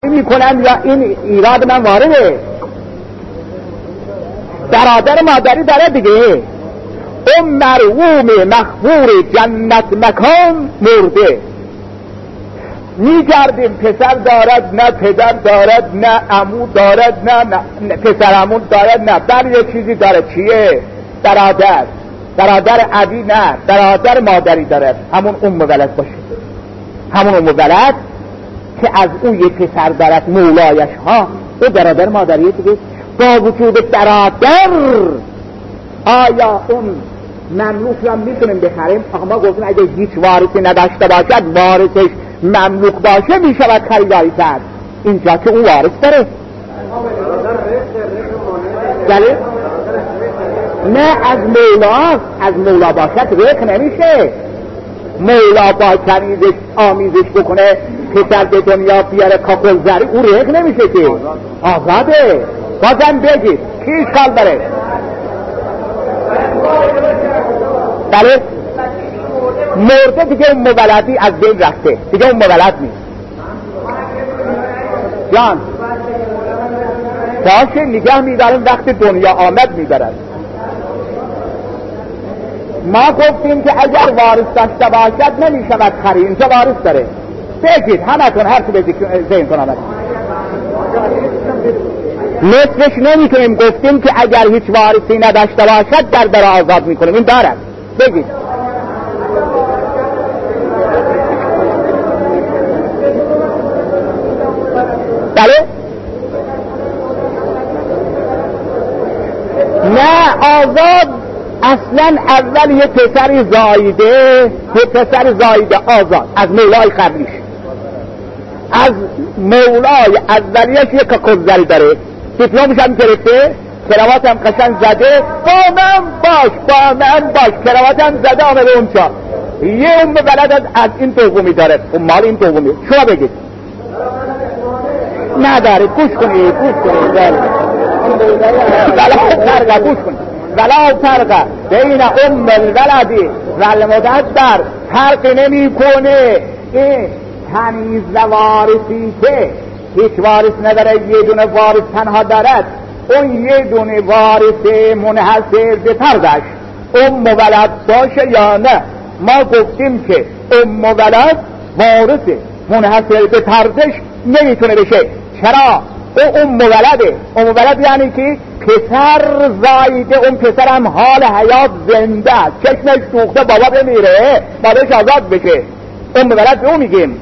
میکنن یا این ایراد من وارده. برادر مادری داره دیگه. اون مرحوم مخبور جنت مکان مرده، میگردیم پسر دارد نه پدر دارد نه عمو دارد نه پسر عمو دارد نه بل یه چیزی داره. چیه؟ برادر ابی نه، برادر مادری دارد، همون ولد باشه، همون ولد که از اون یه پسر دارد مولایش ها، او برادر مادریه دیگه. با وجود برادر آیا اون مملوک را میتونیم بخریم؟ آقا ما گفتیم اگه هیچ وارثی نداشته باشد وارثش مملوک باشه میشود خریداری کرد. اینجا که اون وارث داره بله؟ نه از مولا باشد رق نمیشه. مولا با کنیزش آمیزش بکنه پسر به دنیا بیاره کاکل زری، او رق نمیشه که آزاده. بازم بگید کی اشکال داره؟ بله مرده دیگه اون مولدی از بین رفته دیگه، اون مولد نیست. جان باشه نگه میدارم وقت دنیا آمد میبرد. ما گفتیم که اگر وارث داشته باشد نمیشود خرید. اینجا وارث داره. بگید همتون هر چی بگید ذهن کن آمد. نصفش نمیتونیم. گفتیم که اگر هیچ وارثی نداشته باشد در آزاد میکنیم. این دارد. بگید بله؟ نه آزاد اصلا اول یه پسر زایده آزاد از مولای قبلیش، از مولای اولیش یک کاکوزری داره، دیپلمش هم گرفته، کراوات هم قشنگ زده، با من باش کراوات هم زده آمده اونجا. یه اون بلد از این دومی داره، اون مال این دومی. شما بگید نداره. گوش کنید ولا فرق بین ام الولدی و المدبر. فرق نمی کنه. این تمیز وارثی که هیچ وارث نداره یه دونه وارث تنها دارد، اون یه دونه وارث منحصر به فردش ام ولد باشه یا نه. ما گفتیم که ام ولد وارث منحصر به فردش نمیتونه بشه. چرا؟ او ام ولده. ام ولد یعنی که پسر زایده، اون پسر هم حال حیات زنده، چشمش سوخته بابا بمیره باباش آزاد بشه. ام ولد به اون میگیم.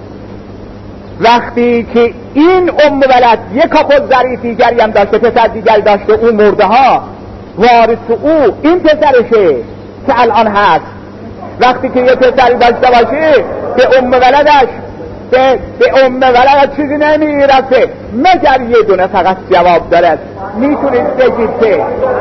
وقتی که این ام ولد یک کاکل زری دیگری هم داشته، پسر دیگری داشته، اون مرده ها وارث او این پسرشه که الان هست. وقتی که یه پسری داشته باشه به ام ولدش به ام ولدش چیزی نمیرسه مگر یه دونه فقط جواب دارد. میتونید بگید که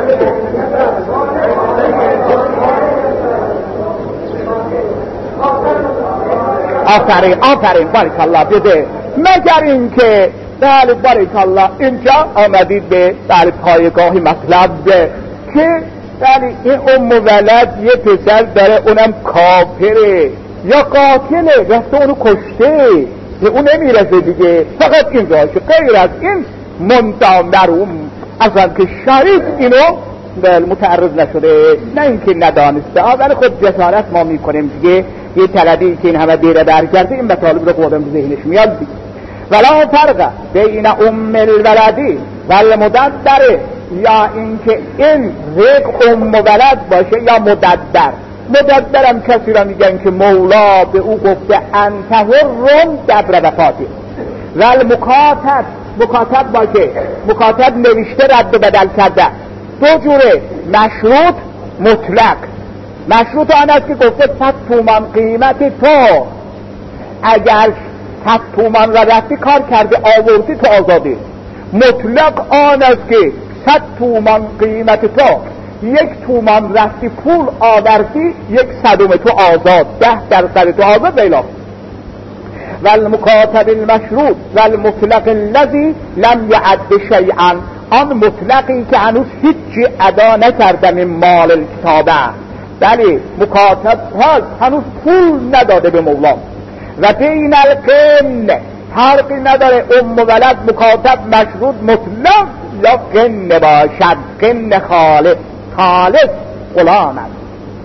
آفرین بارکالله بده. مگر این که بله بارکالله اینجا آمدید به پایگاه مطلب که بله این ام ولد یه پسر داره، اونم کافره یا قاتله، رفته اونو کشته، به اون نمیرسه دیگه، فقط این داشته. غیر از این مرحوم اصلا که شریف اینو متعرض نشده، نه اینکه ندانسته. ولی خود جسارت ما میکنیم دیگه. یه طلبی که این همه دیره در کرده این مطالب رو خودم ذهنش میاد دیگه. ولا فرق بین ام الولدی و المدبر، یا اینکه این رق ام ولد باشه یا مدبر. مدبرم کسی را میگن که مولا به او گفته انتهرم دبر وفاتی. و مکاتب باشه، مکاتب نوشته رد و بدل کرده. دو جوره، مشروط مطلق. مشروط آن است که گفته 100 تومان قیمت تو، اگر 100 تومان را رفتی کار کرده آوردی تو آزادی. مطلق آن است که 100 تومان قیمت تو، 1 تومان رفتی پول آوردی، 1/100 تو آزاد، 10% تو آزاد بیلا. و المکاتب المشروط و المطلق الذی لم یعد شیئا، آن مطلقی که هنوز هیچی ادا نکرده من مال الکتابه. بله مکاتب هنوز پول نداده به مولا. و بین القن، فرقی نداره ام و ولد مکاتب مشروط مطلق یا قن باشد، قن خالص غلام است.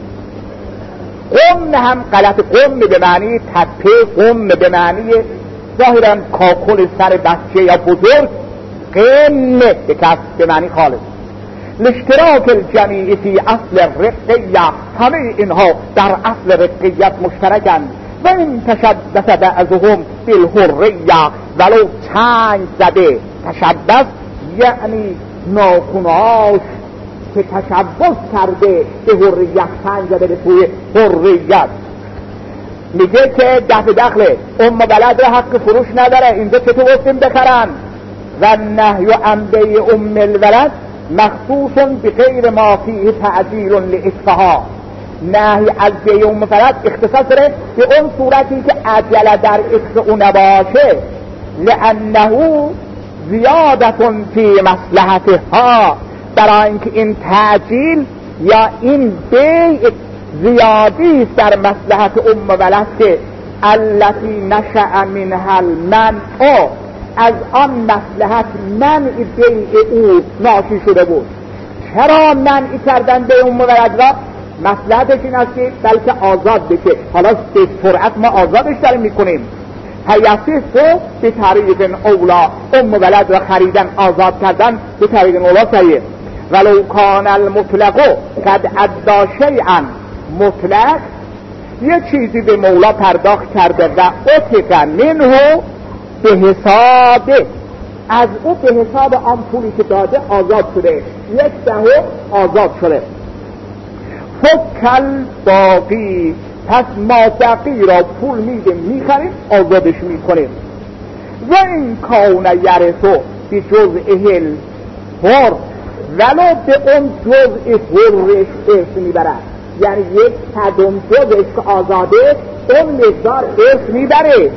قم هم غلط، قم به معنی تپه، قم به معنی ظاهرا کاکل سر بچه یا بزرگ، قن به کس به معنی خالص. لاشتراک الجمیع فی اصل رقیه، همه اینها در اصل رقیت مشترکند. و این تشبث بعضهم بالحریه، ولو چنگ زده، تشبث یعنی ناخونهاش که تشبث کرده به حریت، چنگ زده به توی حریت. میگه که دخل ام ولد حق فروش نداره، اینجا چطور گفتیم بخرن؟ و نهی عن بیع ام الولد مخصوص بغیر ما فیه تعجیل لإصفها، نهی از بیع ام ولد اختصاص داره به اون صورتی که عجله در اصف او نباشه، لانه زیادت فی مصلحتها، برای اینکه این تعجیل یا این بیع زیادی در مصلحت ام ولد که التي نشأ منها المنع، از آن مصلحت منع بیع او ناشی شده بود. چرا منع کردن بیع ام ولد را؟ مصلحتش این است که بلکه آزاد بشه. حالا به سرعت ما آزادش داریم میکنیم. حیثیت رو به طریق اولا، ام ولد را خریدن، آزاد کردن به طریق اولا سریع. ولو کان المطلق قد ادى شیئا، مطلق یه چیزی به مولا پرداخت کرده و اتق منه به حساب، از او به حساب آن پولی که داده آزاد شده، 1/10 آزاد شده. فکل باقی، پس ما باقی را پول میده میخریم، آزادش میکنیم. و این کون یرثو به جزء الحر، ولو به اون جزء حرش ارث میبرد، یعنی 1/100 جزءش که آزاده اون مقدار ارث میبره،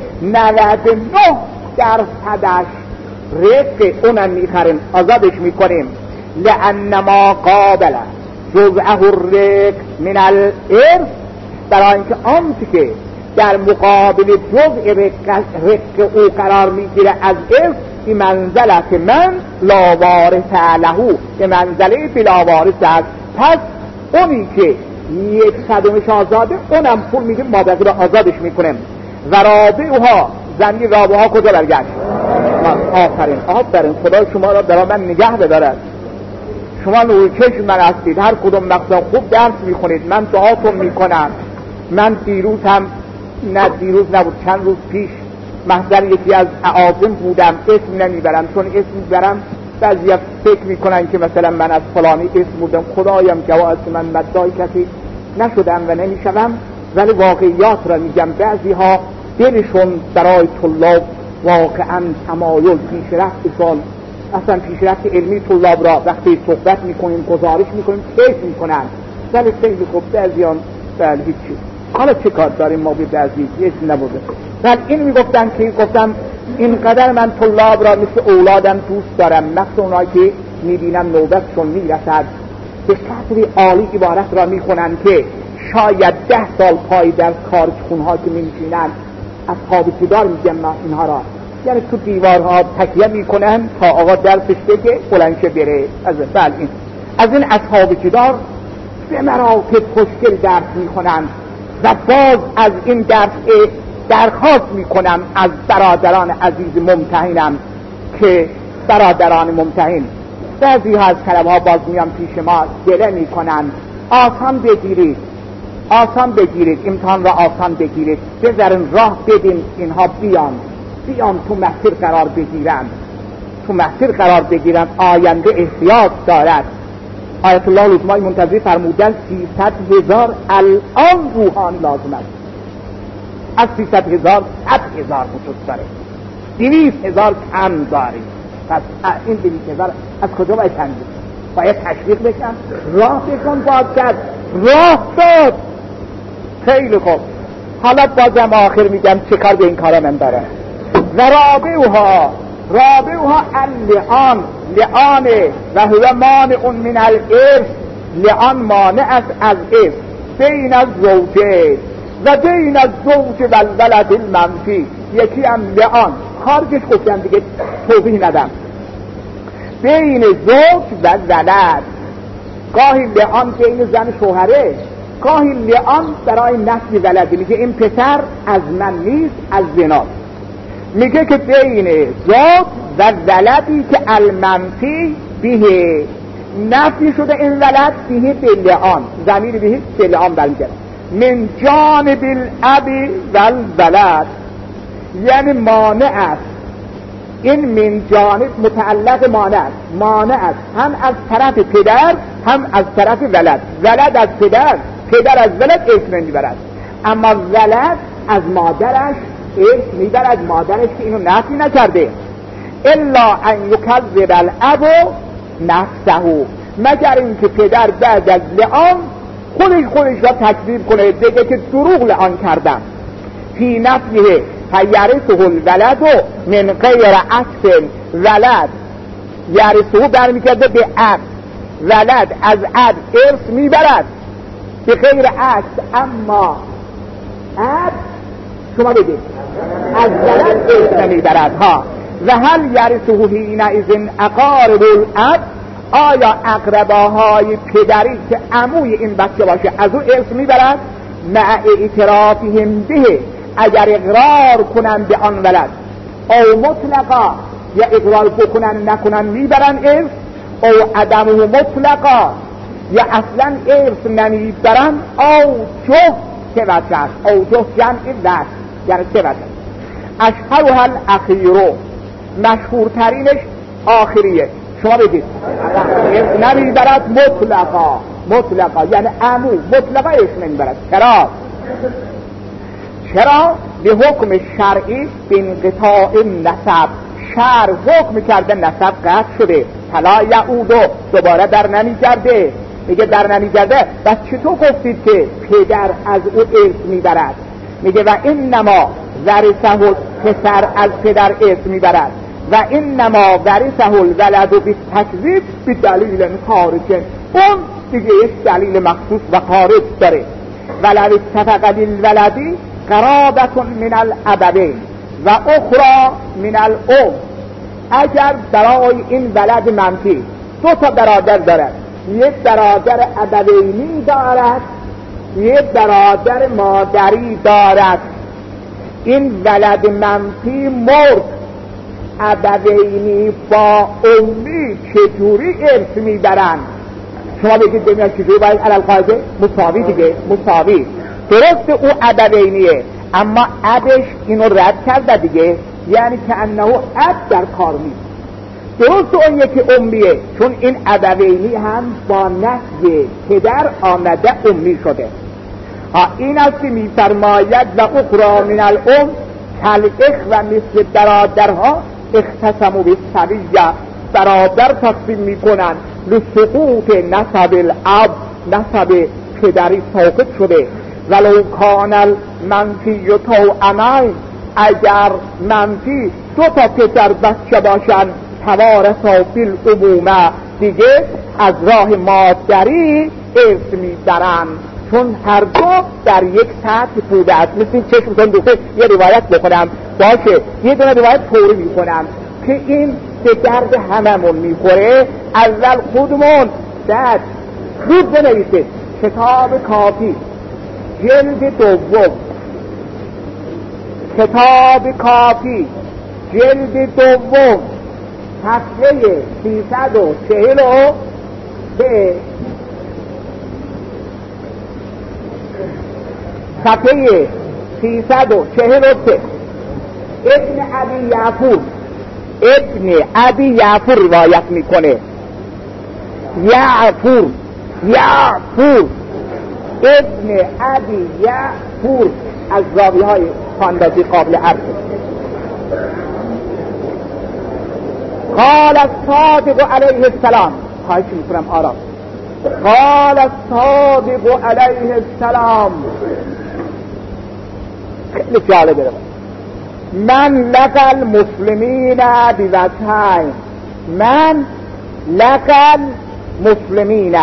99% رق اونم میخریم، آزادش میکنیم. لأن ما قابل جزءه الرق من الارث، برای اینکه آنچه که در مقابل جزء رق او قرار میگیره از ارث، به منزلت من لا وارث له، به منزله بلا وارث است. پس اونی که 1/100 آزاده اونم پول میگیم، ما باقی را آزادش میکنیم. و رابعها، زمین رابعها کجا برگشت؟ آفرین خدا شما را برای من نگه بدارد. شما نور چشم من هستید، هر کدوم مقصد خوب درس میخونید، من دعاتون میکنم. من دیروز نبود، چند روز پیش محضر یکی از اعاظم بودم، اسم نمیبرم، چون اسم میبرم بعضی فکر میکنن که مثلا من از فلانی اسم بودم. خدایم گواه است من مدعای کسی نشدم و نمیشوم، ولی واقعیات را میگم. بعضی ها دلشون برای طلاب واقعا تمایل پیشرفتشون، اصلا پیشرفت علمی طلاب را وقتی صحبت میکنیم گزارش میکنیم کیف میکنن، ولی خیلی خوب بعضیان بله هیچی. حالا چه کار داریم ما به بعضی اسم نبوده. ولی این میگفتن که گفتم اینقدر من طلاب را مثل اولادم دوست دارم، مثل اونایی که میبینم نوبتشون میرسد به قدری عالی عبارت را میخونن که شاید 10 سال پای در کارخونه‌ها که میشینن اصحاب کدار میگم اینها را، یعنی تو دیوارها تکیه میکنن تا آقا درسش بگه بلنشه بره. از این اصحاب کدار به مراتب خوشگل درس میکنن و باز از این درس درخواست میکنم از برادران عزیز ممتحنم که برادران ممتحن، بعضی ها از طلبها باز میان پیش ما گله میکنن آسان بگیرید امتحان را آسان بگیرید، بذارین راه بدین اینها بیان تو مسیر قرار بگیرن، آینده احتیاج دارد. آیت الله العظمای منتظری فرمودن 300,000 الان روحان لازم است، از 300,000 100,000 وجود داره، 200,000 کم داریم. پس این 200,000 از کجا باید تنجید؟ باید تشویق بشن، راه بکن باز کرد، راه داد. خیلی خوب، حالا بازم آخر میگم چه کار به این کارا من داره. و رابعها اللعان و هو مانع من الارث، لعان مانع است از ارث، بین الزوجه و بین الزوج و الولد المنفی. یکی هم لعان خارجش گفتم دیگه توضیح ندم. بین زوج و ولد، گاهی لعان بین زن شوهره، گاهی لعان برای نسل ولد. میگه این پسر از من نیست، از زنا. میگه که بین زوج و ولدی که المنفی به نفی شده این ولد به لعان، ضمیر به لعان برمیگرده. من جانب الاب و الولد، یعنی مانع است. این من جانب متعلق مانع است هم از طرف پدر هم از طرف ولد. ولد از پدر، پدر از ولد اسم میبرد، اما ولد از مادرش اسم میبرد، مادرش که اینو نفی نکرده. الا ان یکذب الاب نفسه، مگر اینکه پدر بعد از لعان خودش را تکذیب کنه، بگه که دروغ لعان کردم. فی نفیه فیرثه الولد من غیر عکس، ولد یرثه برمیگرده به عکس، ولد از اب ارث میبرد به غیر عکس، اما اب شما بگید از ولد ارث نمیبرد ها. و هل یرثه حینئذ اقارب الاب، آیا اقرباهای پدری که عموی این بچه باشه از او ارث میبرد؟ مع اعترافهم به، اگر اقرار کنن به آن ولد، او مطلقا، یا اقرار بکنن نکنن میبرن ارث، او عدمه مطلقا، یا اصلا ارث نمیبرن، او جه که وجه است، او جه جمع وجه، یعنی چه وجه؟ اشهرها الاخیرو، مشهورترینش آخریه. شما بگید نمیبرد مطلقا یعنی عمو، مطلقا اسم نمیبرد. چرا؟ به حکم شرعی به انقطاع نسب، شرع حکم کرده نسب قطع شده، فلا یعودو، دوباره در نمیگرده. میگه در نمیگرده، بس چطور گفتید که پدر از او ارث میبرد؟ میگه و انما ورثه، پسر از پدر ارث میبرد، و انما ورثه الولد بالتکذیب بدلیل خارج، اون دیگه یک دلیل مخصوص و خارج داره. ولو اتفق للولد قرابة من الابوین و اخرى من الام، اگر برای این ولد منفی دو تا برادر دارد، یک برادر ابوینی دارد، یک برادر مادری دارد، این ولد منفی مرد، ابوینی با امی چجوری ارث میبرن؟ شما بگید ببینید چجوری باید علالقاعده مساوی دیگه، مساوی. درست او ابوینیه اما ابش اینو رد کرده دیگه، یعنی که انه اب در کار نیست. درست اون یکی امیه، چون این ابوینی هم با نفی پدر آمده امی شده. این است که میفرماید و اخرى من الام کالاخ و مثل برادرها اختصموا بالسویه، برادر تصمیم میکنن لسقوط نسب الاب، نسب پدری ساقط شده. ولو کان المنفی توأمین، اگر منفی دو تا پسر بچه باشن، توارثا بالعمومه، دیگه از راه مادری ارث میبرن، چون هر دو در یک سطح بوده است. مثل این چشمتون دوسته یه روایت بکنم باشه، یه دونه روایت طوری میکنم که این به درد هممون میخوره. اول خودمون بعد زود بنویسید کتاب کافی جلد دوم، کتاب کافی جلد دوم صفحه 343، صفحه 343. ابن ابی یعفور روایت میکنه. یعفور ابن ابی یعفور از راوی های خاندازی قابل عرض. قال الصادق علیه السلام، خواهش میکنم آرام. قال الصادق علیه السلام، خیلی جالبه. من لقى المسلمین بوجهین، من لقى المسلمین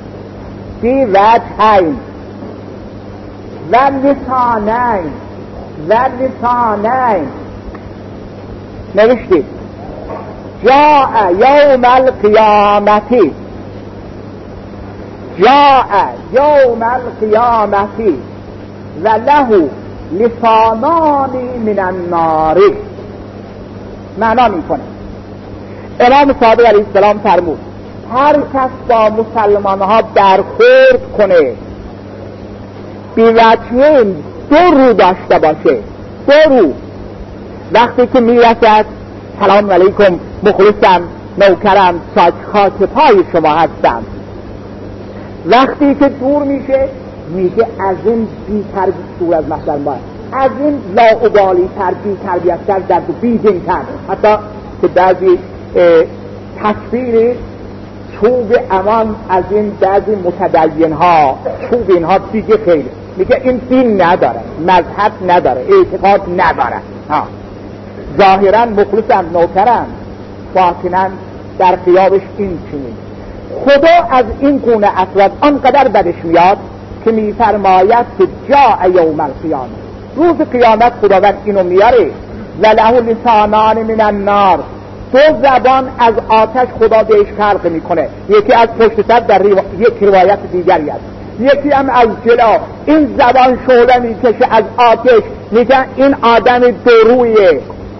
بوجهین و لسانین و لسانین نوشتید جاء یوم القیامتی، جاء یوم القیامتی و له لسانانی من النار. معنا میکنه امام صادق علیه السلام فرمود هر کس با مسلمان ها برخورد کنه بی وجه دو رو داشته باشه، دو رو، وقتی که میرسد سلام علیکم مخلصم نوکرم خاک پای شما هستم، وقتی که دور میشه میگه از این بی تربیت دور از محضر باید، از این لاابالی تر بی تربیت‌تر در دو بیدین‌تر، حتی که بعضی تصویر چوب امان از این بعضی متدین ها چوب اینها دیگه خیلی میگه این دین نداره، مذهب نداره، اعتقاد نداره، ظاهرا مخلصم نوکرم باطنا در قیابش این چنین. خدا از این گونه افراد آنقدر بدش میاد که میفرماید که جاء یوم القیامه، روز قیامت خداوند اینو میاره و له لسانان من النار، دو زبان از آتش خدا بهش خلق میکنه، یکی از پشت سر در یک روایت دیگری است، یکی هم از جلو. این زبان شعله میکشه از آتش، میگن این آدم درویه،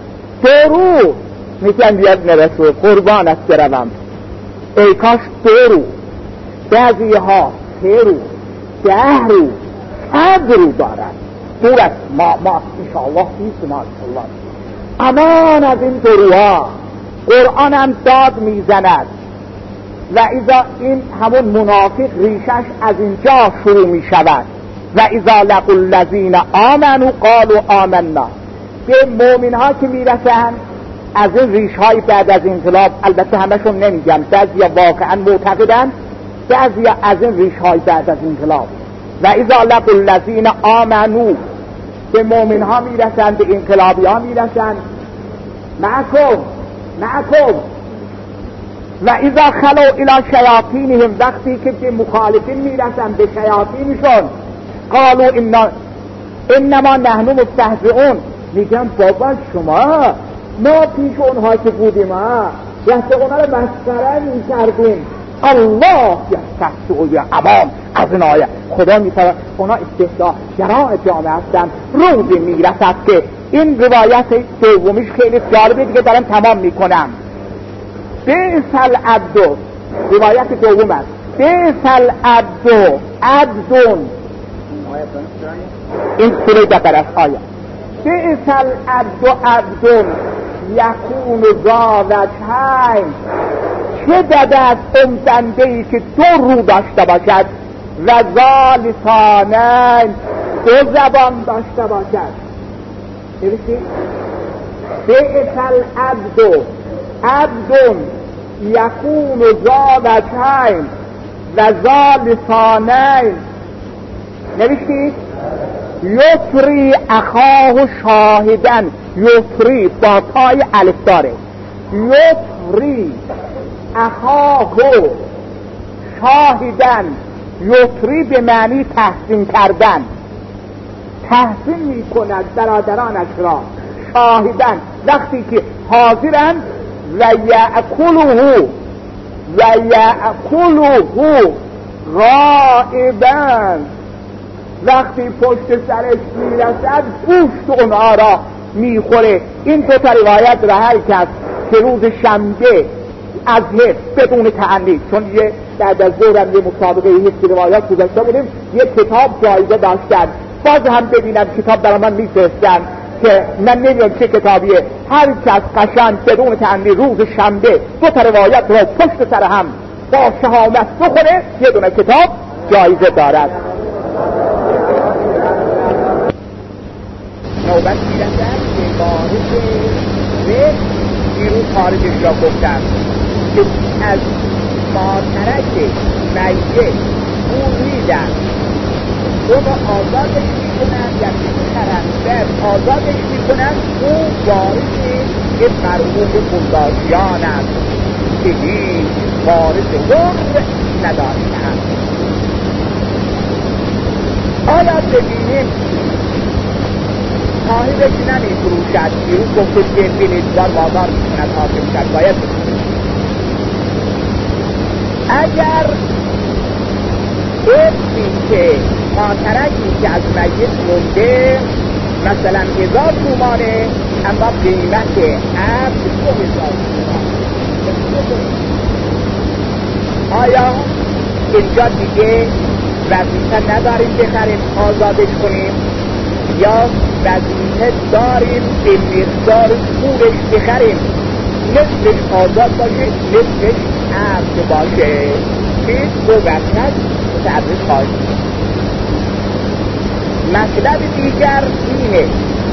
درو میگن بیاد نرسو قربانت بروم، ای کاش درو، بعضی ها 3 رو 10 رو 100 رو دارد، دور است ما انشاءالله بیست ماشاءالله. امان از این دروها. قرآن هم داد میزند و اذا این همون منافق ریشش از اینجا شروع می شود و اذا لقوا الذین آمنوا قالوا آمنا. به مؤمن ها که میرسن از این ریش های بعد از انقلاب، البته همشون نمیگم، بعضیا واقعا معتقدن، بعضیا از این ریش های بعد از انقلاب. و اذا لقوا الذین آمنوا، به مؤمن ها میرسن، به انقلابی ها میرسن، معکم و اذا خلوا الى شیاطینهم، وقتی که به مخالفین میرسن به شیاطینشون، قالوا انما نحن مستهزئون، میگن بابا شما ما پیش اونها که بودیم دست اونا رو مسخره میکردیم، الله یستهزئ یا امام. از این آیه خدا میفرماید اونا استهزاگران جامعه هستن. روزی میرسد که این روایت دومیش خیلی جالبه دیگه، دارم تمام میکنم. بیس العبد، روایت دوم است، بیس العبد عبدون، این سوره بقره است آیه. بیس العبد عبدون یکون ذا وجهین، چه بد است اون بنده‌ای که 2 رو داشته باشد و ذا لسانین، 2 زبان داشته باشد. ببینید بیس العبد عبدون یکون ذا وجهین و ذا لسانین. نوشتید یسری اخاه شاهدن، یسری با تای الف داره، یسری اخاه شاهدن، یسری به معنی تحسین کردن، تحسین می کند برادرانش را، شاهدن وقتی که حاضرن، و یأکله غائبا، وقتی پشت سرش میرسد گوشت اونها را میخوره. این 2 روایت را هر کس که روز شنبه از حفظ بدون تعنی، چون یه بعد از ظهرم یه مسابقه حفظ روایات گذاشته بودیم، یه کتاب جایزه داشتن، باز هم ببینم کتاب برای من میفرستن که من نمیدونم چه کتابیه، هر کس قشنگ بدون تعنی روز شنبه 2 روایت را پشت سر هم با شهامت بخوره، یه دونه کتاب جایزه دارد. نوبت میرسد که بارش به بیرون خارجش را گفتن که از ماترک میت اون میدن، اون را آزادش میکنن، یکی میخرن و آزادش میکنن، اون وارث یک مرحوم بلداشیان است که هیچ وارث ور نداشتن. آیا ببینیم صاحبش نمی فروشد. دیروز گفته که بلیدوار بازار میکند حاکم شد باید اگر اسمی که ماترکی که از میت مونده مثلا 1000 تومانه اما قیمت عرض 2000 تومان، آیا اینجا دیگه وظیفه نداریم بخریم آزادش کنیم یا وظیفه داریم به مقدار پولش بخریم، نصفش آزاد باشه نصفش عرض باشه که دو وقت تعرض خواهد. مطلب دیگر اینه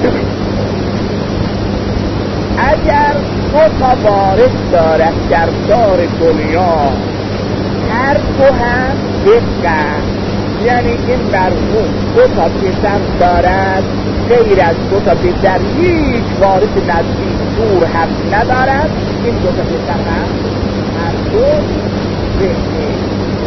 اگر دو تا وارث دارد در دار دنیا هر دو هم بفقن، یعنی این مرحوم دو تا پسر دارد غیر از دو تا پسر هیچ وارث نزدیک دور هم ندارد، این دو تا پسر هم هر دو بفقن.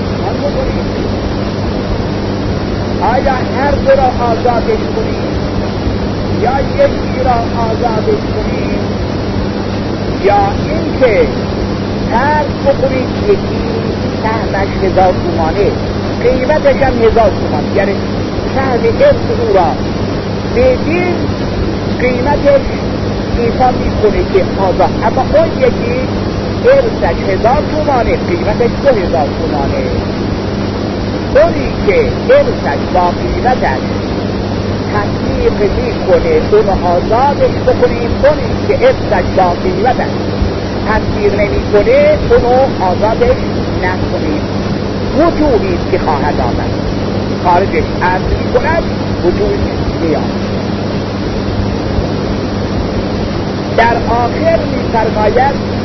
آیا هر دو را آزادش کنیم یا یکی را آزادش کنیم یا اینکه هر بکنید یکی سهمش 1000 تومانه قیمتش هم 1000 تومان، یعنی سهم ارث او را بدین قیمتش ایفا میکنه که آزاد، اما اون یکی ارثش 1000 تومانه قیمتش 2000 تومانه. اونی که ارثش با قیمتش تطبیق میکنه اون آزادش بکنیم، اونی که ارثش با قیمتش تطبیق نمیکنه اونو آزادش نکنیم. وجوهی که خواهد آمد خارجش عرض میکند وجوهی میاد. در آخر میفرماید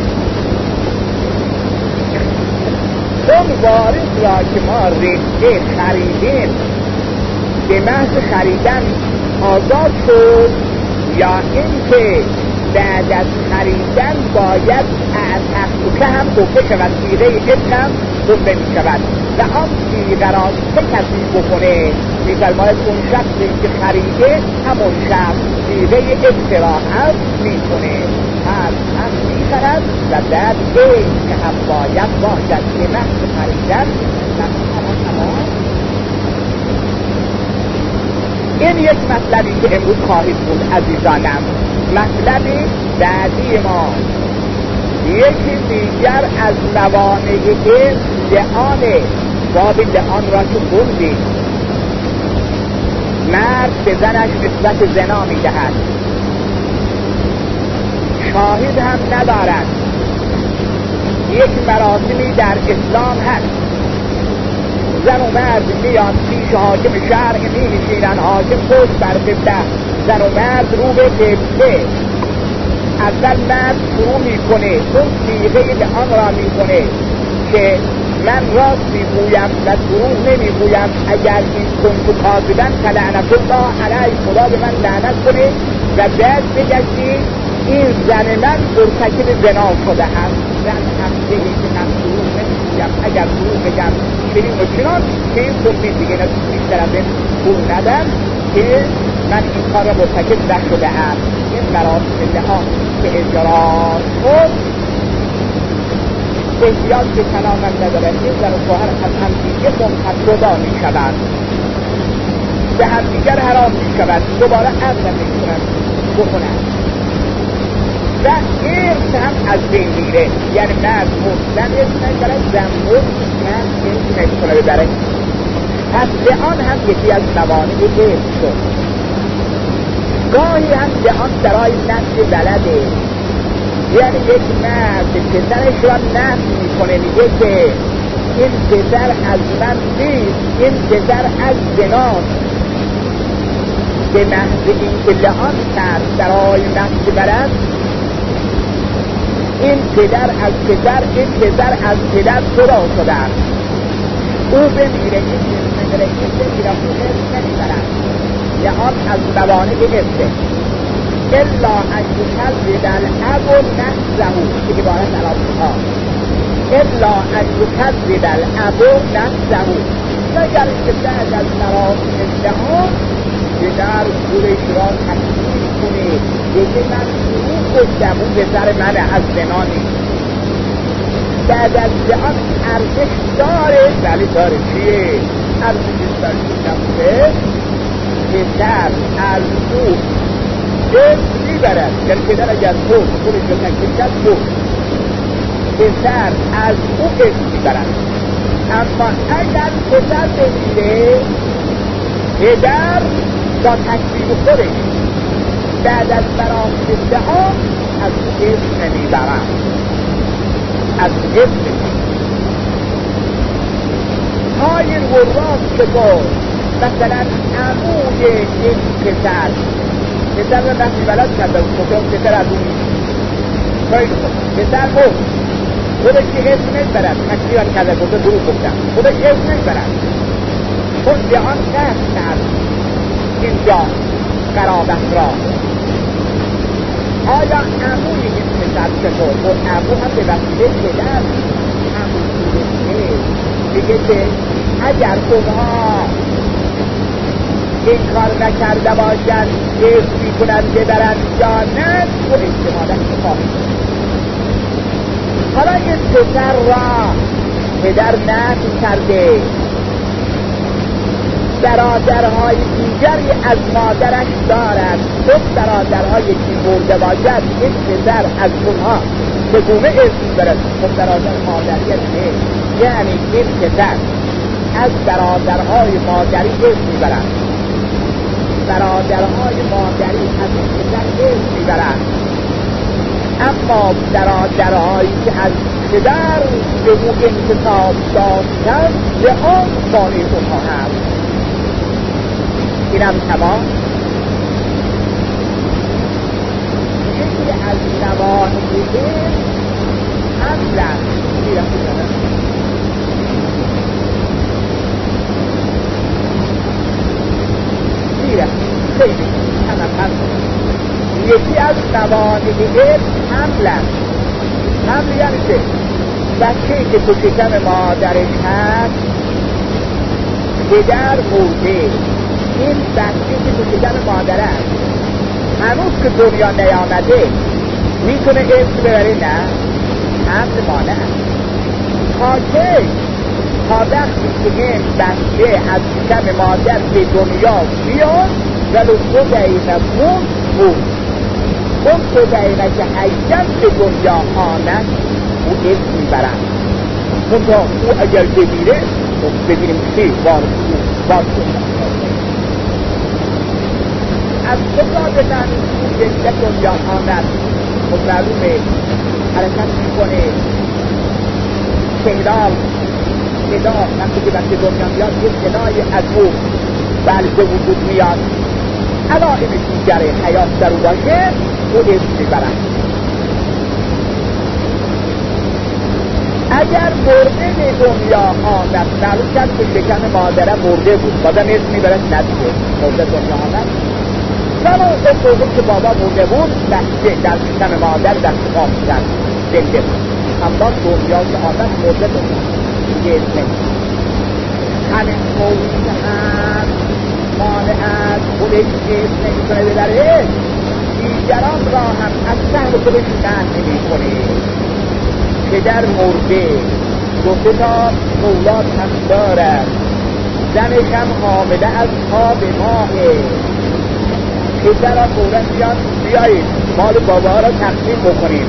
اون وارث را که ما رشته خریدیم به محض خریدن آزاد شد یا اینکه بعد از خریدن باید از حقوقه هم گفته شود، صیغه ابن هم گفته می شود و آن صیغه را چه کسی بکنه میفرماید اون شخصی که خریده همون شخص صیغه ابن را هم میکنه، هم میخرد و بعد این که هم باید باشد که محض خریدن تمام. این یک مطلبی که امروز خواهید بود عزیزانم. مطلبی بعدی ما یکی دیگر از موانع لعان باب لعان را که خوندیم، مرد به زنش نسبت زنا میدهد، شاهد هم ندارد. یک مراسمی در اسلام هست، زن و مرد میان پیش حاکم شهر می‌نشینند، حاکم پشت بر قبله، زن و مرد رو به قبله. اول مرد شروع میکنه اون صیغه لعان را میکنه که من راست میگویم و دروغ نمیگویم، اگر این کنت کاذبا فلعنت الله علیه، خدا به من لعنت کنه، و بعد بگشتی این زن من مرتکب زنا شده است. زن هستهی که من دروغ نمیگویم، اگر دروغ بگم چنین و چنان که این کنتی دیگه بیشتر از این پول ندم که من این کار را مرتکب نشده است. این مراسم لعان که اجرا شد احتیاج به کلامم ندارد. این زن و شوهر از همدیگه جدا میشوند، به همدیگر حرام میشوند، دوباره عقد نمیکنند بکنند و ارث هم از بین میره. یعنی مرد زن ارث نمیبرد، زن مرد ارث نمیکنه ببره. پس لعان هم یکی از موانع ارث شد. گاهی هم لعان برای نفس بلده، یعنی یک مرد پسرش را نفی میکنه، میگه که این پسر از من نیست، این پسر از زناست. به محض این که لعان کرد برای نفس بلد، این پدر از پسر، این پسر از پدر جدا شدن، او بمیره، این بمیره، این بمیره، او نمیبرد. لعان از موانع ارثه. الا ان یکذب الاب نفسه، که عبارت الابها، الا ان یکذب الاب نفسه، مگر که بعد از مراسم لعان پدر خودش را تکذیب میکنه بگه من دروغ گفتم اون پسر منه، از زنا نیست. بعد از زنا ارزش داره؟ ولی داره. چیه ارزشش داره؟ نبوده پسر از او اسم میبرد، یعنی پدر اگر خودش رو تکلیف کرد پسر از او اسم میبرد. اما اگر پسر بمیره پدر با تکلیف خودش بعد از برآمده ادعا از او اسم نمیبرد، از اسم های الوراث که گفت مثلا عموی این پسر رو نفتی بلد کرده بود پسر از اون خیلی خوب پسر بود خودش که اسم نمیبرد، تکلیف کرده بود دروغ گفتم خودش اسم نمیبرد، چون به آن قصد کرد اینجا قرابت را. آیا عموی این پسر چطور؟ و عمو هم به وسیله پدر عمو بوده دیگه که اگر اونها این کار نکرده باشند اسم میکنن ببرن یا نه و احتمالا خواهد. حالا این پسر را پدر نفی کرده، برادرهای دیگری از مادرش دارد، خود برادرهای که برده باشد این پسر از اونها چگونه اسم برد؟ خود برادر مادری یعنی این پسر از برادرهای مادری اسم میبرد، برادرهای مادری از این پسر اسم میبرد، اما برادرهایی که از پدر به او انتصاب داشتن به آن بانی اونها هست. اینم تمام. یکی از نواحی حملن خیلی یکی از موانع حمل یعنی که بچه‌ای که تو شکم مادرش هست پدر مرده، این بچه‌ای که تو شکم مادر هست هنوز که دنیا نیامده میتونه اسم ببره؟ نه، حمل مانع تا وقتی که این بچه از شکم مادر به دنیا بیاد ولو 2 دقیقه بود اون 2 دقیقه که حیثم به دنیا آمد او اسم میبرن. منطقه او اگر بمیره ببینیم چه بار از بزادتن او به دنیا آمد خود معلومه حرکت میکنه شهدال صدا وقتی که بچه دنیا میاد یک صدای از او به وجود میاد، علائم دیگر حیات در او باشه او اسم میبرن. اگر مرده به دنیا آمد معلوم کرد که شکم مادره مرده بود بازم اسم میبرن ندیده مرده دنیا آمد، ولی اون موقع که بابا مرده بود بچه در شکم مادر در شکام کرد زنده بود، اما دنیا که آمد مرده بود دیگه اسم نمیبرن. همین موضوعی که هم مانع از خودش اسم نمیتونه ببره دیگران را هم از سهم خودش منع نمیکنه. پدر مرده 2 تا اولاد هم دارد، زنش هم حامله از خواب ماهه، پدر را فورا بیان بیایید مال بابا را تقسیم بکنیم.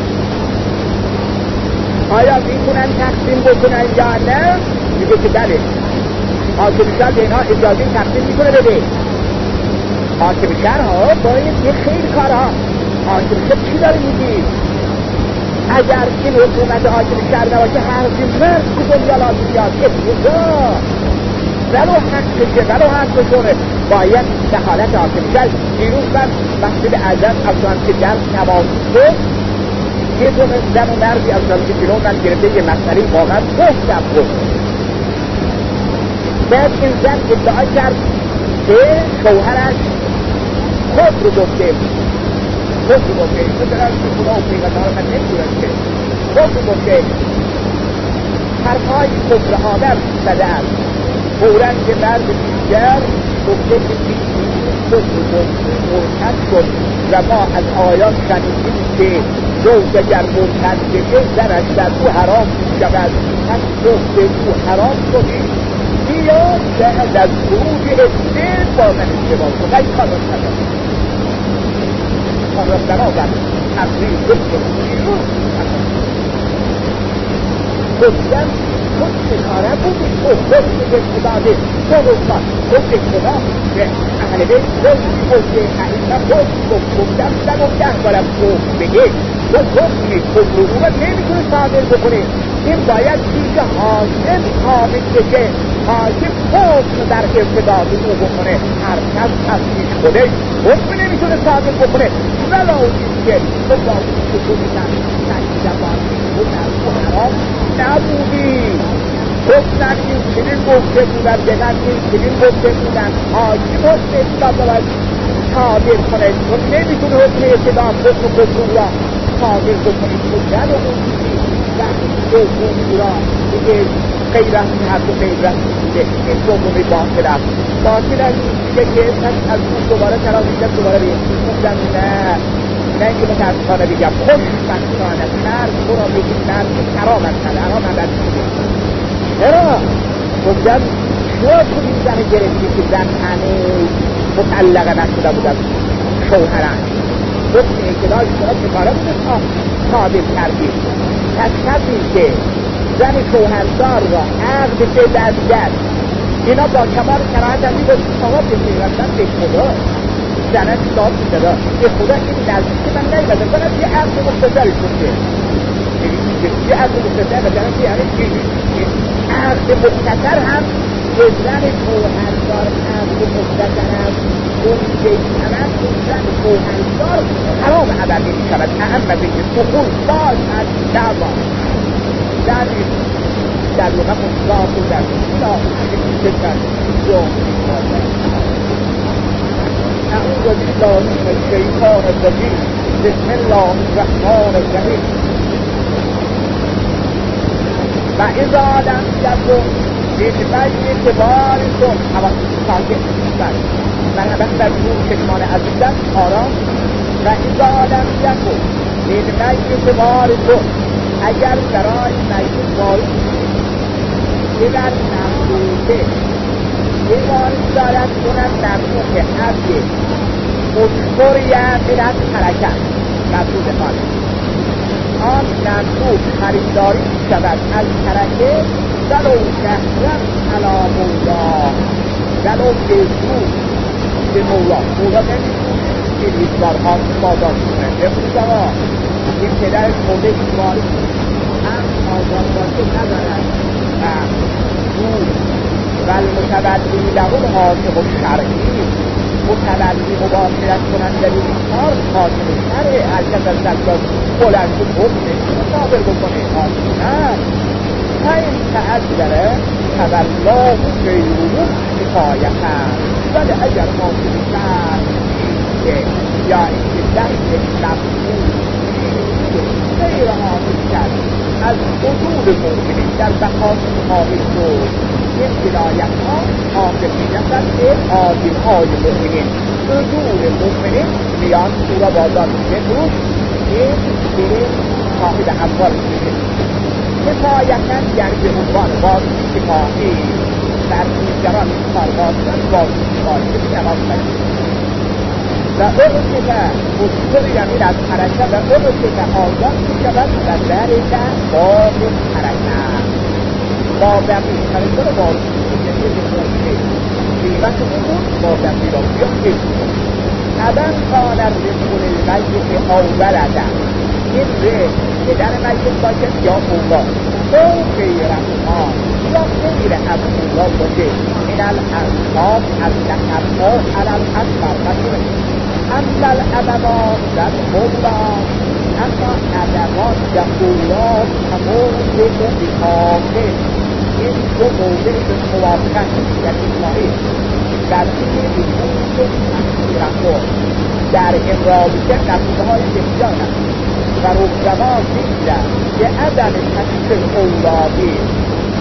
آیا میتونن تقسیم بکنن یا نه؟ میگه که بله، حاکم شهر به اینها اجازه تقسیم میکنه بده. حاکم شهر ها باید یه خیلی کارها حاکم شهر چی داره میگی؟ اگر این حکومت حاکم شهر نباشه حرفی مرد که دنیا لازم بیاد اتفاقا ولو حق بشونه باید دخالت حاکم شهر. دیروز من مسجد اعظم افغان که در نماز بود یه دونه زن و مردی از نزدیک جلو من گرفته یه مسئله با من گفتم بود. بعد این زن ادعا کرد که شوهرش خود رو گفته بدرم که خدا و پیغمبر من نمیدونم که خود رو گفته حرفهای کفر آدم زده است. فوراً که مرد دیگر گفته که خود مرتد شد و ما از آیات شنیدیم که زوج اگر مرتد بشه زنش در او حرام شود، پس زوج او حرام شده بیاد بعد از خروج عده با من ازدواج کن. این کار را ندارد، کار را بنابرد تقریب بکن بیرون گفتن خود ستاره بودی خود اقتداده خودتان خود اقتدا به اهل بیت خودی گفته حقیقت خود گفتم نگفتم بارم خود بگه خود حکمی خود رو نمیتونه صادر بکنه. این باید چیز حاکم ثابت بشه، حاکم حکم در ارتباط او بکنه. هر کس تصمیش خودش حکم نمیتونه صادر بکنه ولو اینکه تو با خصوصیتن تکیدبانی تو در تو حرام نبودی. حکم این چنین گفته بودن بگن این چنین گفته بودن حاکم حکم اصلا باید صادر کنه. تو نمیتونه حکم اصلا حکم خود را صادر بکنی. تو در اون دوم را دیگه غیر از این حرف و غیر از دیگه این دومی باطل است. باطل از این دیگه که از اون دوباره ترا میگم دوباره بیم گفتم نه اینکه متاسفانه بگم خوشبختانه مرد تو را بگیم مرد کرامت کنه الان من در دیگه چرا گفتم شما تو این زن گرفتی که زن هنوز مطلقه نشده بود از شوهرن حکم اعتداش شما چکاره بوده صادر کردید. پس کسی که زن شوهردار را عقد به دست اینا با کمال کراهت هم میگوید آقا به پیوستن به خدا زنت صاحب میده به خدا این نزدیک من نیبده کنم یه عقد مختصری کنده یه عقد مختصر بکنم که یعنی عقد مختصر هم به زن شوهردار عقد مختصر هم اون که کنند اون زن شوهردار حرام عبدی می شود اهم بگید دخول باز از دعوا در لغه مصلاح و در مصلاح بکن جون اعوذ بالله من الشیطان الرجیم بسم الله الرحمن الرحیم و اذا لم یکن ببین بارتون حواس ساکت مرحبا در نور چشمان عزیزم آرام و اذا لم یکن ببین بارتون اگر برای میت وارد که در نمروده یه وارد دارد کنند نمروده حبیه مشتریم میرد حرکت مفروض خانه آن نمرود خریداری شود از حرکه ولو شهرم علا مولا ولو بزرود به مولا نمیتون که ریزبارها بازار کنه بخونید آقا این پدرش مرده ایمانی هم آزاد باشه ندارد و المتولی لهون حاکم شرعی متولی مباشرت کننده این کار حاکم شرعه هرکس از دستگاه بلند و حکمش مصابر بکنه حاکم این تعذره تولاه غیرون کفایت هست ولی اگر حاکم شرع که یا اینکه دست لفظون غیر حاکم کرد از حضور مؤمنین در بخاطر حاکم شد این ولایت ها حاکم می‌گردد به آدم های مؤمنین حضور مؤمنین میان او را بازار می‌کنند این به صاحب اموال میشه کفایتا یعنی به عنوان واجب کفایی در دیگران کار واجب کفایی که جواب بدهید و اون که مشکلی یعنی از حرکت و اون که آزاد می‌شود و ذلک باب حرکت باب حرکت رو باب قیمت اون باب بیرون ابن کان الرسول المیت او ولده این ره پدر میت باشد یا اولا او غیر ها یا غیر از اولا باشه من الانصاب از لحبا علم اکبر بسیده اما الادوات در اولا اما ادوات در اولا همون بکن بخاطر این دو موضع به موافقت یعنی اسماعیل در این بیشون رفت در این رابطه نفسه های بسیار هست و رفضما دیدن که عدم تشکیل اولادی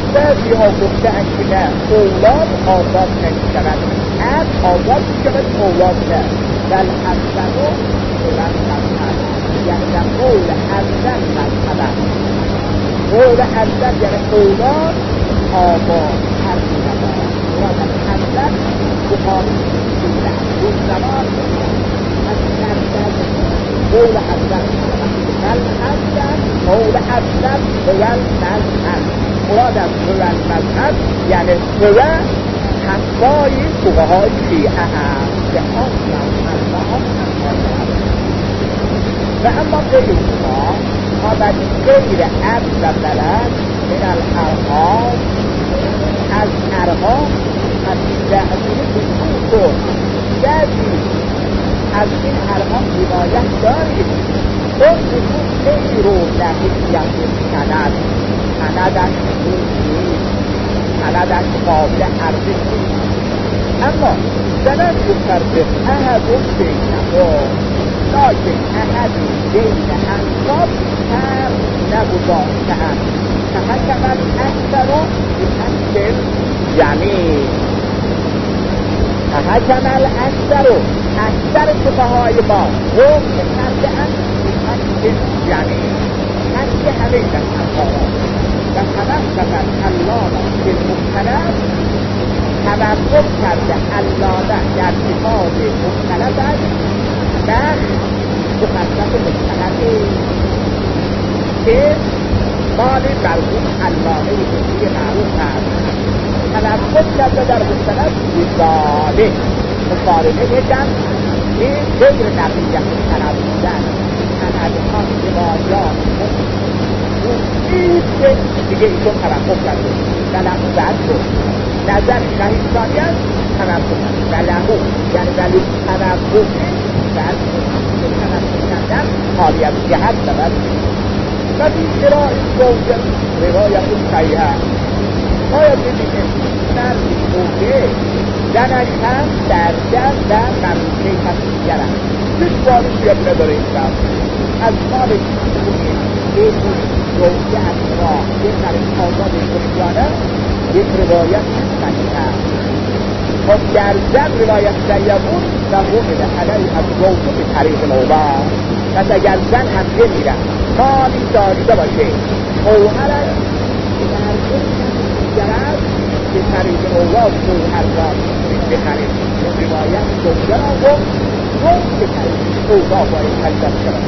بعضی ها گفتن که نه، اولاد آزاد نمیشود، از آزاد میشود، اولاد نه. بل حسن و اولاد مذهب، یعنی در قول حسن مذهب، قول حسن یعنی اولاد آباد هر میشود. مراد از حسن بخاری میشود اون زمان از حسن قول حسن بل حسن قول حسن قول مذهب. مراد از قول مذهب یعنی قول حسای فقهای شیعه هست که آن مذهب و آن مذهب. و اما غیرها آمد غیر عرض و بلد من الارهام، از ارهام از دعوی بسیط کن. بعضی از این ارهام روایت دارید، اون بسیط خیلی رو نحیت سند، سندش خوب نیست، سندش قابل عرضه نیست. اما سند بکرده احدون بینهم، لیکن احدی بین انصاب هر نگذاشته‌اند فحکم الاکثر بحسب جمیع. فحکم الاکثر، اکثر فقهای ما حکم کرده‌اند بحسب جمیع، حسب همه مذهب‌ها. و توقف علامه بالمختلف، توقف کرده علامه در کتاب مختلفش بخش مخصص مختلفی که مال مرحوم علامه حجی معروف هست. توقف کرده در مختلف بزاله مقارنه بگم که غیر نقیت طلب بودن سندها روایات این که دیگه ایشون توقف کرده و لحظت شد نظر شهیدانیت توقف کرده و لحظت یعنی ولی توقف بعد توقف کردن حالیت جهت شود. و بی شراع زوجه روایت صحیحه باید ببینیم مردی زوجه زنش هم در جد و مملکه همدیگر هم هیچ وارثی هم نداره این شب از مال کنید یک زوجه از راه یک طرف آزاد کنیانه یک روایت صحیحه. خب در زن روایت صحیحه بود و حکم علیه از زوجه به طریق مولا. پس اگر زن هم بمیرن مالی داشته باشه شوهرش در جرد به طریق مولا شوهر را بخرید روایت زوجه را گفت به طریق مولا باید خریدت شود.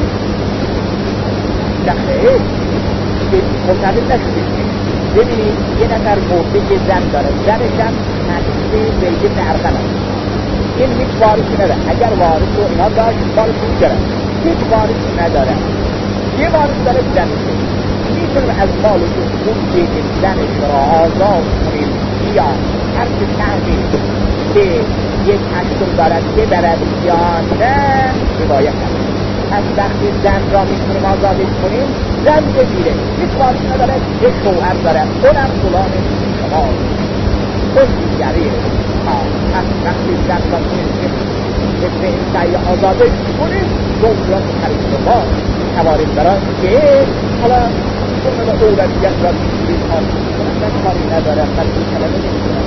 نخیر مطمئن نشدید. ببینید یه نفر مرده که زن داره، زنش هم حدیث زید ارقم است، این هیچ وارثی نداره. اگر وارث رو اینا داشت وارث می‌گیرن، هیچ وارثی نداره. یه وارث داره زنشه، میتونه از مال اون بگید زنش را آزاد کنید یا هر که تحقیق که یک هشتم دارد ببرد یا نه روایت هست. از وقتی زن را میتونیم آزادش کنیم زن بگیره، هیچ وارث نداره، یک شوهر داره، اونم فلان شما اون دیگریه. از وقتی زن را میتونیم مثل این سعی آزادش کنیم زوجیات خرید شما تواریم برای که حالا کنم اولویت را میتونیم آزاد کنم من کاری ندارم من این کلمه نمیتونم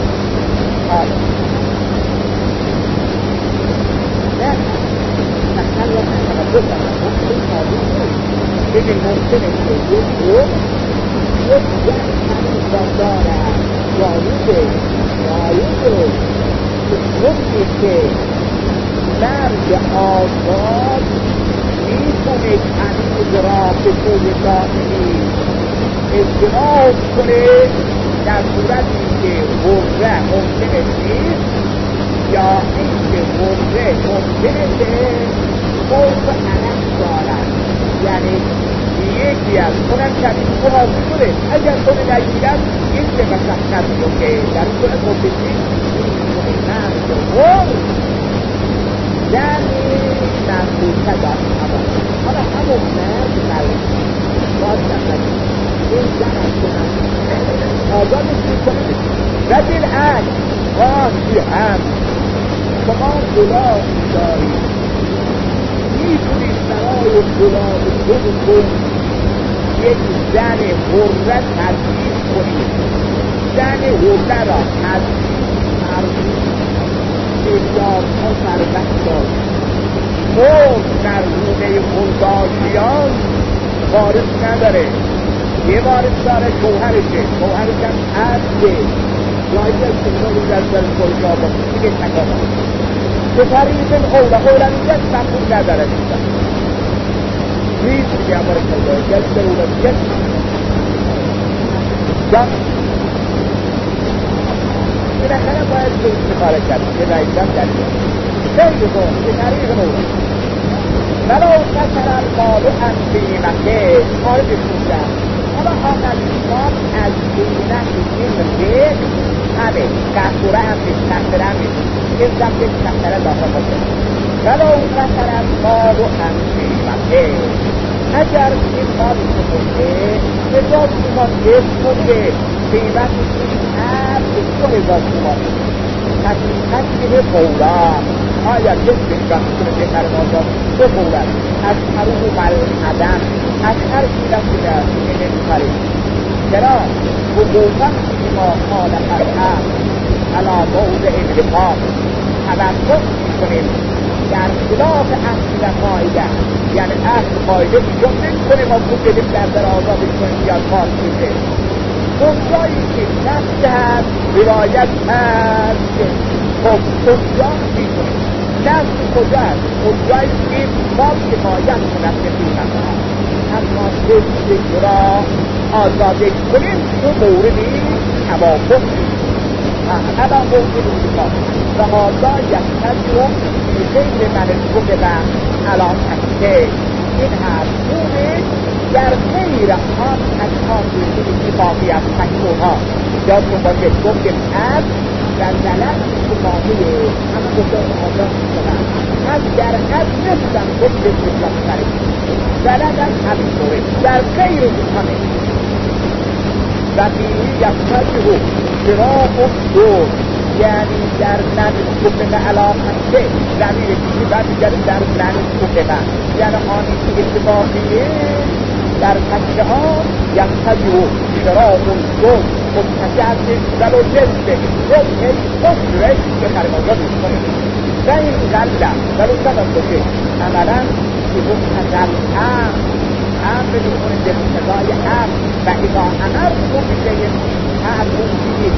نه مثلا یا توجه دارم ممکن آزاد کنیم بگه ممکنه که یک زن همین دارم جایوده گفتی که مرد آزاد میتونه تنیز را به طور دائمی ازدواج کنه در صورتی که حره ممکنه نیست یا اینکه حره ممکنه که قرب علم دارد، یعنی یکی از اونم کمی محافظ کنه اگر اون نگیرد این که مشخص کنه در صورت ممکنه مرد حر یعنی مملوکه داشت حالا همون مرد باز نکنه این زن از کنم آزادش میکنه و بالعکس راهی هم شما غلام دارید میتونید برای غلام خودتون یک زن حره تدبیر کنید زن حوله را از اجاب ها سربت داد مرد در حوله خلداشیان وارث نداره، یه وارث داره شوهرشه، شوهرشم عبده جایی از کنون از در خلداب دیگه تکامل به طریق اولویت مفهوم نداره نیست دیگه امار خلداشیت در اولویت جان بالاخره باید به استخاره کرد که رایدن در خیلی کن به طریق اولویت ولو قصر المال از قیمته خارج شدن حالا آقل ایمان از قیمت این ریک همه قصوره هم نیست قصره هم نیست این زمین قصره داخل باشه ولو قصر المال از قیمته اگر این مال شده به جاز ایمان یک کنده قیمت این هر 2000 تومان حقیقت که فورا آیا یک بشکن کنه بهتر نازم به فورا از حروف ملعدم از هر ایدم که این نمیخرید چرا حقوقا ما خالق الحق علا موضع انحفاظ توقف میکنیم در خلاف اصل و قاعده یعنی اصل قاعده ایجاد نمیکنه ما خوب بدیم در آزادی کنیم یا کار کنیم اونجایی که نفس هست روایت هست خب اونجا میکنیم نفس کجا هست اونجایی که مال کفایت کنند به قیمت هست اما کسی را آزاده کنیم اون موردی توافق اما موجود میکنم و آزا یکتر خیلی منصوب به الان هسته این هست خوبه در غیر آن اجهازی که باقی از تکوها یا باید گفتیم از در دلت باقی هم گفتم آزاد میکنن از در از نفتم گفتیم بسیار سرید دلت از همینطوره در غیر همه و بیهی یفتجه شراق و دور یعنی در ننصوب به علاقه زمین کسی و دیگر در ننصوب به یعنی آنی که اتفاقیه در قصد آن یفتجه شراق و دور متجد دل و جلده ربه خسره که خرمازا دوست کنه و این غله دلو سبب باشه عملا که متجد هم به دخونه به متجای هم و اذا امر خوب بشه هم خوبید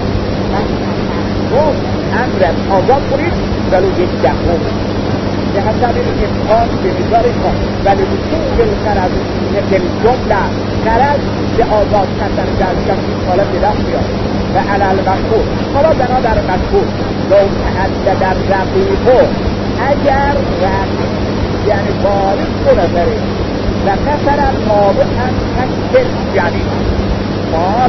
امرت آزاد کنید ولو یک دهم به حسب امکان به نظار کن ولی رسول القرض مثل جمله قرض به آزاد کردن در شخصی حالا به دست بیاد و علل مذکور حالا بنا در مذکور لو تعدد در رقیبه اگر رقیب یعنی وارد بنظره و کسر المال هم تکتل یعنی مال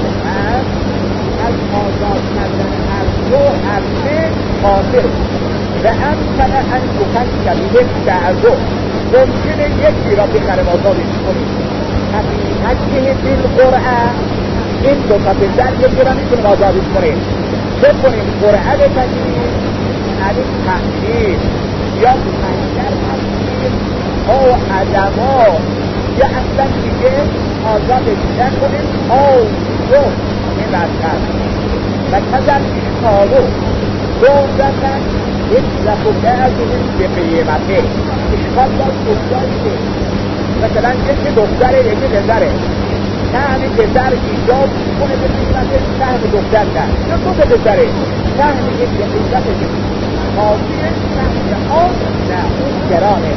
از آزاد کردن از دو هفته حاضر و امکن ان تفکر یک بعضو ممکنه یکی را بخرم آزادش کنید حقیقت بالقرعه این دو تا پسر یکی را میتونیم آزادش کنیم چه کنیم قرعه بکنیم علی تحقیق یا مخیر تحقیق او عدما یا اصلا دیگه آزادش نکنیم او دو این بدتر و کذر ایشالو دولتن اطلق و بعضهم به قیمته اشکال دار کجایی که مثلا یکی دختره یکی دزره سهم دزر ایجاب کنه به قیمته سهم دختر نه یا دو دزره سهم یکی قیمته حاضی سهم آن نه اون گرانه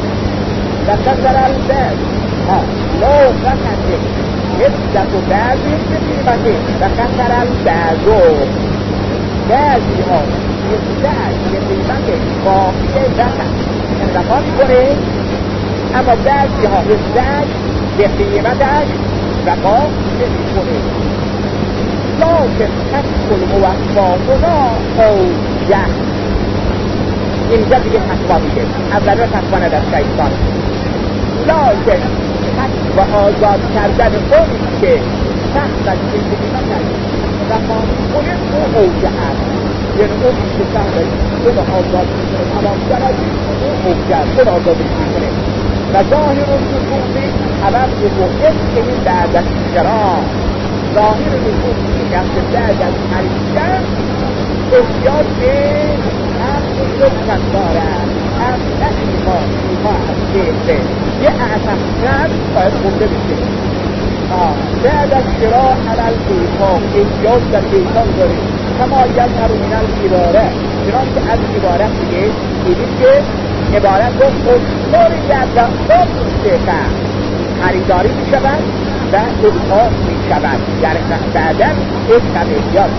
و کسر البز لو فقطه اطلق و بعضهم به قیمته و کسر البزو بعضی ها یه قیمت باقی زن انتقا میکنه اما بعضی ها زن به قیمتش وقا نمیکنه لیکن تکل موفاقنا او جهد اینجا دیگه تقوا میگه اول رو تقوا ندر شیطان لیکن تک و آزاد کردن اون که سخت از قیمتش وقا میکنه او جهد یعنی اون که سخت اون آزاد میکنه تمام شرد اون مبجد اون آزاد میکنه و ظاهر الرسولی عوض بکنه که این بعد از شرا ظاهر نصوص میگم که بعد از خریدن احتیاج به عقل رخصت دارد. اصلا اینها از بهره یه اعتقد باید خونده بشه. بعد از شراء علل بیتان احتیاج در بیتان داریم. کما یظهر من العبارة، چنانکه از عبارت دیگه دیدید که عبارت رو خودکار گردن میشه، خریداری می شود و ادعا می شود، در بعدا عشق احتیاج.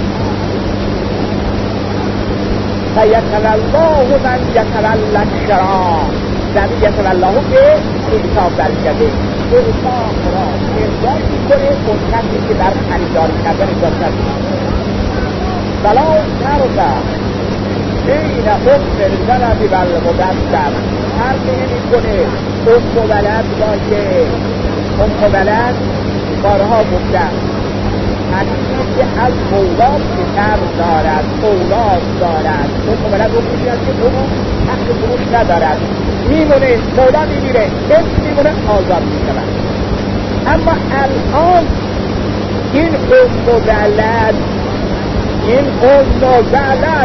فیتولاه من یتولی الشراء، زمین یتولاه به انصاف برگرده، انصاف را ارجاع میکنه اون کسی که بر خریداری کردن اجازت فلا ترضى بین حکم الولد و المبذر، فرق نمیکنه اون ولد باشه. اون ولد بارها گفتم حدیثی که از اولاد پسر دارد، اولاد دارد، اون ولد رو میشید که اون حق فروش ندارد، میمونه، مولا میمیره، اسم میمونه، آزاد میشود. اما الان این اون ولد، این اون ولد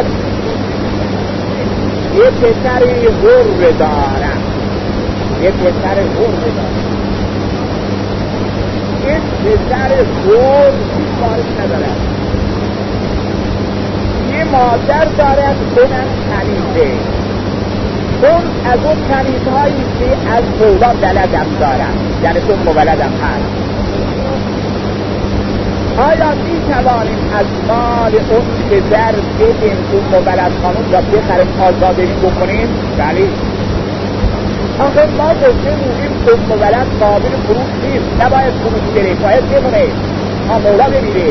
یه پسری غر دارد، یه پسر غر دارد. این پسر غر هیچ کارش ندارد. یه مادر دارد، اونم کنیزه. اون از اون کنیزهایی که از مولا ولدم دارد، یعنی اون ولدم هست. آیا می توانیم از مال اون پدر بدیم اون ولد خانون را بخریم آزادی بکنیم؟ بله. آخه ما گفته بودیم اون ولد قابل فروش نیست، نباید فروش بره، باید بمونه تا مولا بمیره.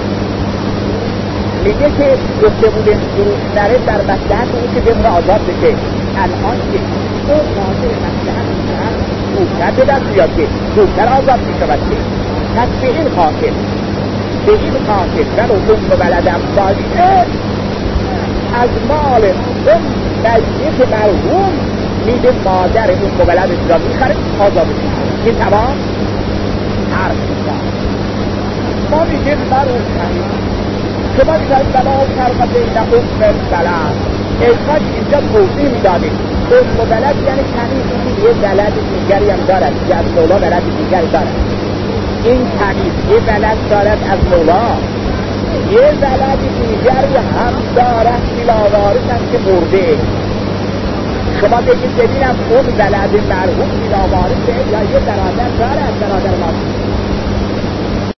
میگه که گفته بودیم فروش نره در مصلحت اون که بمونه آزاد بشه. الان که اون ناظر مصلحت میشن زودتر به دست بیاد که زودتر آزاد میشود که پس به این خاطر من اون ولدم باشه از مال اون میت مرحوم میده مادر اون ولدش را میخره آزاد میشه. این تمام حرف میکنم. ما میگیم مرحوم کنیم شما میگوید بلا فرق بین ام ولد. احتاج اینجا توضیح میدادیم ام ولد یعنی کنیز یه ولد دیگری هم دارد که از مولا ولد دیگری دارد. این کنیز یه ولد دارد از مولا، یه ولد دیگری هم دارد میلاوارش هم که مرده. شما بگید ببینم اون ولد مرحوم میلاوارشه یا یه برادر دارد، برادر ما